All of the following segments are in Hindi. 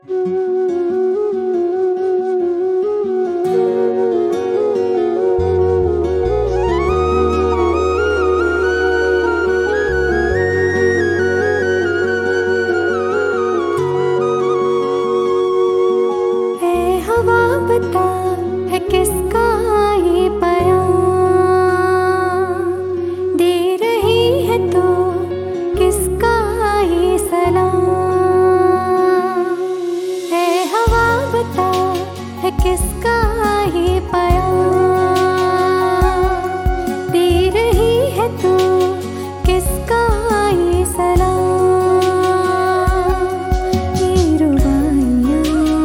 है किसका ये बयां, दे रही है तो किसका ये सलाम। है हवा बता है किसका ये बयां, दे रही है तो किसका ये सलाम। ये रुबाइयाँ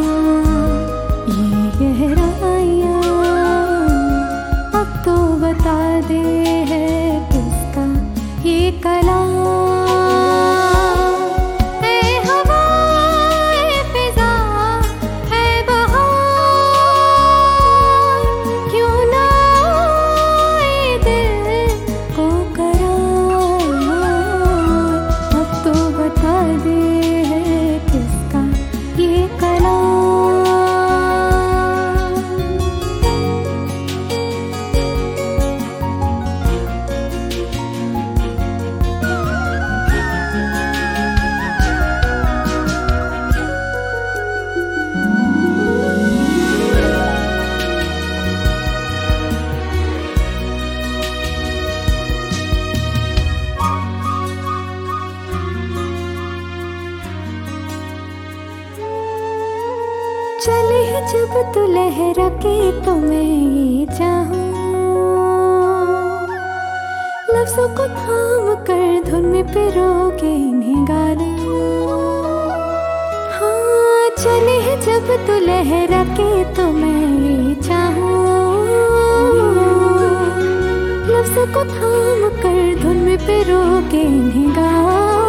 ये गहराइयाँ अब तो बता दे है किसका ये कलाम। है हवा है फिजा है बहार, क्यों ना आए दिल को करार। अब तो बता दे है किसका ये कलाम। चले जब तू लहरा के तो मैं ये चाहूं, लफ्जों को थाम कर धुन में पिरो के इन्हें गा लूं। हाँ चले जब तू लहरा के तो मैं ये चाहूं, लफ्जों को थाम कर धुन में पिरो के इन्हें गा